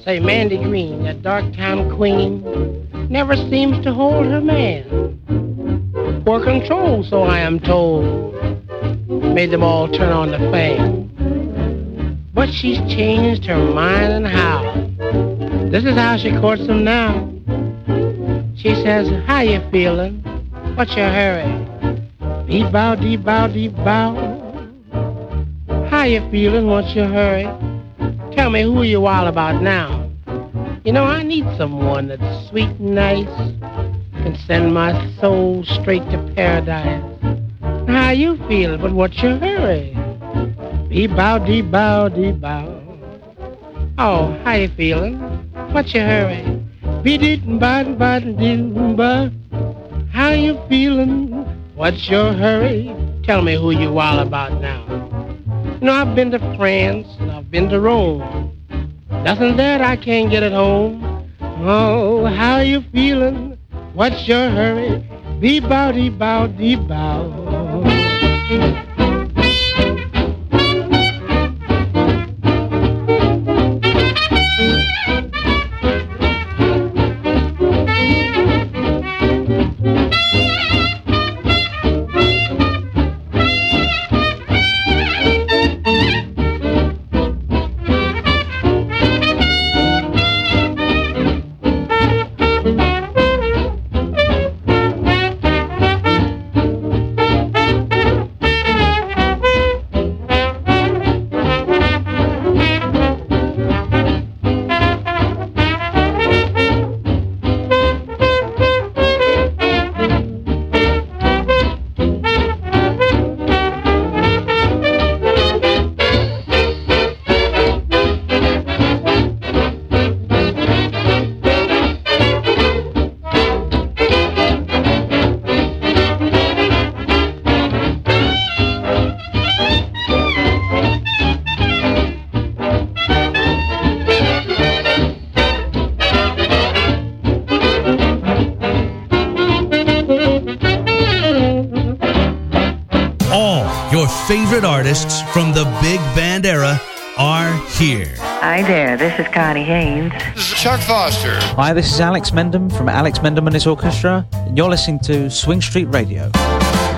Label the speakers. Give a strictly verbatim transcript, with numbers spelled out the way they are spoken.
Speaker 1: Say, Mandy Green, that dark-town queen, never seems to hold her man. For control, so I am told, made them all turn on the fan. But she's changed her mind and how. This is how she courts them now. She says, how you feeling? What's your hurry? Deep bow, deep bow, deep bow. How you feeling? What's your hurry? Tell me who you all about now. You know, I need someone that's sweet and nice, can send my soul straight to paradise. How you feeling? But what's your hurry? Deep bow, deep bow, deep bow. Oh, how you feeling? What's your hurry? Be deep bad, bad, deep bad. How you feeling? What's your hurry? Tell me who you all about now. You know, I've been to France and I've been to Rome. Nothing there I can't get at home. Oh, how you feeling? What's your hurry? Deep bow, deep bow, deep bow.
Speaker 2: Favorite artists from the big band era are here.
Speaker 3: Hi there, this is Connie Haynes.
Speaker 4: This is Chuck Foster.
Speaker 5: Hi, this is Alex Mendham from Alex Mendham and his orchestra, and you're listening to Swing Street Radio.